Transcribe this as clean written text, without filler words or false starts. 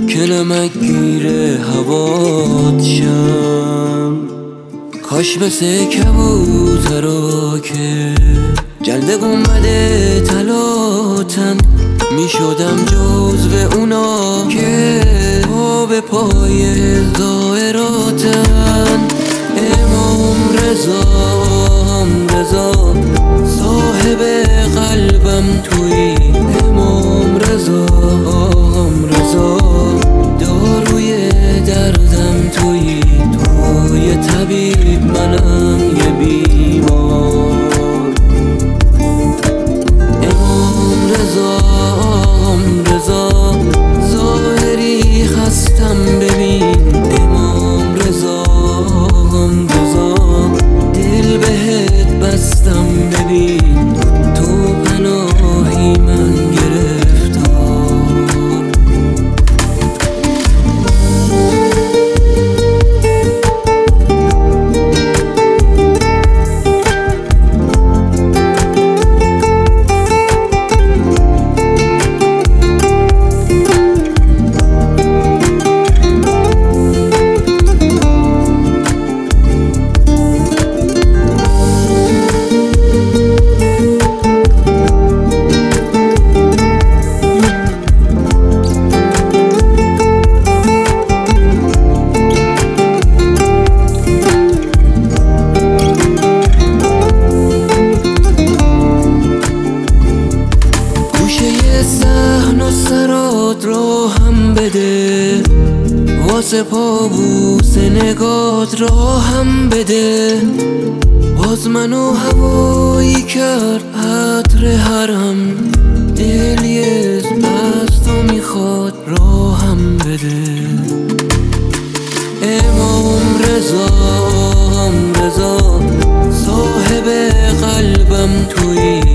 که نمک گیره هوات شم. کاش مثل کبوترا که جلد اومده تلاتن می شدم جزو اونا که پا به پای ظاهراتن. امام رضا صاحب قلبم تویی. امام رضا داروی دردم تویی. توی طبیب منم یه بیمار. امام رضا ظاهری خستم ببین. امام رضا دل بهت بستم ببین. تو پناهی من گرفتار. صحن و سرات را هم بده. واسه پابوس نگات را هم بده. باز منو هوایی کرد عطر حرم. دل یه از تو میخواد را هم بده. امام رضا صاحب قلبم تویی.